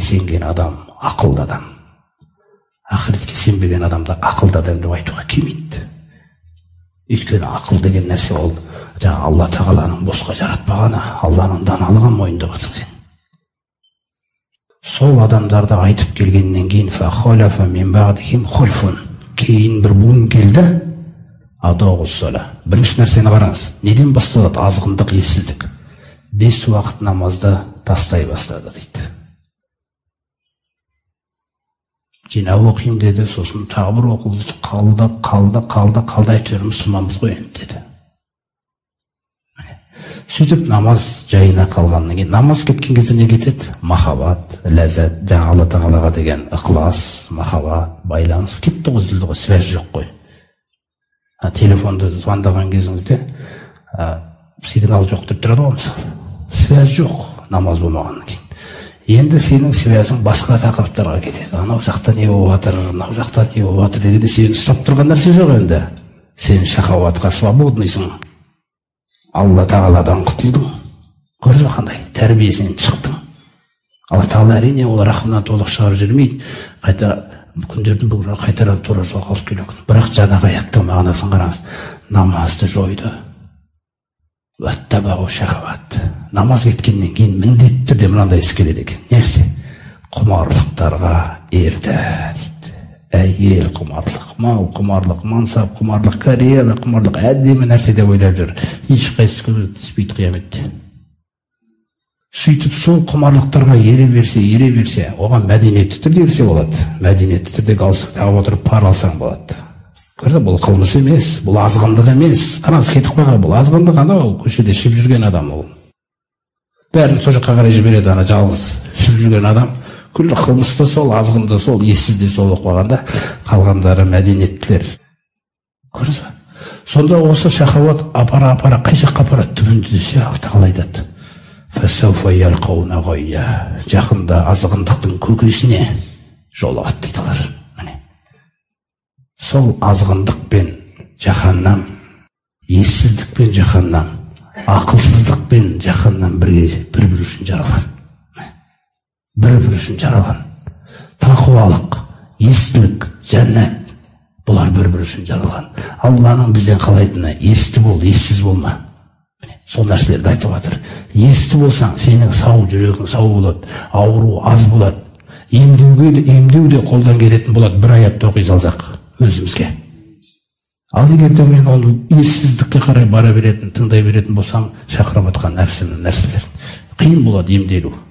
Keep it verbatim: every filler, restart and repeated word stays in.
сенген адам ақылды адам. Ақыретке сенбеген адамды ақылды адам деп айтуға келмейді. Өйткені ақыл деген нәрсе ол жаңа Алла тағаланың босқа жаратпағаны, Алланың даналығын мойындап жатсың сен. Сол адамдарды айтып келгеннен кейін фахалафа мин баъдихим хульфун, кейін бір буын келді. Адоғуссала. Бірінші нәрсені қараңыз. Неден басталады? Азғындық, ессіздік. Бес уақыт намазды тастай бастады дейді. Жинау оқимын деді, сосын тағы бір оқылды, қалды, қалды, қалды, қалды, әйтеуір мұсылманбыз ғой енді деді. Сөйтіп намаз жайына қалғаннан кейін, намаз кеткен кезде не кетеді? Махаббат, ләззат, жаңа Алла тағалаға деген ықылас, махаббат, байланыс кетті ғой, үзілді ғой, связь жоқ қой. Телефонды звондаған кезіңізде сигнал жоқ деп тұрады ғой, мысалы. Связь жоқ намаз болмағаннан кейін. Енді сенің связың басқа тақырыптарға кетеді. Анау жақта не болып жатыр, мынау жақта не болып жатыр дегенде сені ұстап тұрған нәрсе жоқ енді. Сен шахауатқа свободныйсың. Алла тағаладан құтылдың. Көрдіңіз қандай тәрбиесінен шықтың. Алла тағала әрине ол рахымнан толық шығарып жібермейді. Қайта күндердің бүгін қайтадан тура жолға алып келуі мүмкін. Бірақ жаңағы аяттың мағынасын қараңыз. Намазды жойды. Уәттабағу шахауат. Намаз кеткеннен кейін міндетті түрде мынандай іс келеді екен. Нәрсе? Құмарлықтарға ерді дейді. Әйел құмарлық, мал құмарлық, мансап құмарлық, карьера құмарлық, әдемі нәрсе деп ойлап жүр. Ешқайсысы көмектеспейді қияметте. Сөйтіп сол құмарлықтарға ере берсе, ере берсе, оған мәдениетті түрде берсе болады. Мәдениетті түрде галстук тағып отырып пар алсаң болады. Көрді, бұл қылмыс емес, бұл азғындық емес. Қараңыз, кетіп қойған, бұл азғындық, анау көшеде ішіп жүрген адам ол. Бәрін сол жаққа қарай жібереді, ана жалғыз ішіп жүрген адам. Күллі қылмысты сол, азғынды сол, ессізде сол оқып қойғанда, қалғандары мәдениеттілер. Көрдіңіз бе? Сонда осы шахауат апара-апара қай жаққа апарады түбінде десе, Алла тағала айтады. Фасауфа ялқауна ғойя. Жақында азғындықтың көкесіне жолығады дейді олар. Сол азғындықпен жаһаннам, ессіздікпен жаһаннам, ақылсыздықпен жаһаннам бірге бір-бір үшін жаралған. Бір-бір үшін жаралған. Тақуалық, естілік, жәннат, бұлар бір-бір үшін жаралған. Алланың бізден қалайтыны есті бол, ессіз болма. Сол нәрселерді айтып жатыр. Есті болсаң, сенің сау жүрегің сау болады, ауру аз болады. Емдеуге де, емдеу де қолдан келетін болады. Бір аятты оқи салсақ өзімізге. Ал егер де мен оны ессіздікке қарай бара беретін, тыңдай беретін болсам, шақырып жатқан нәпсімнің нәрселер қиын болады емделу.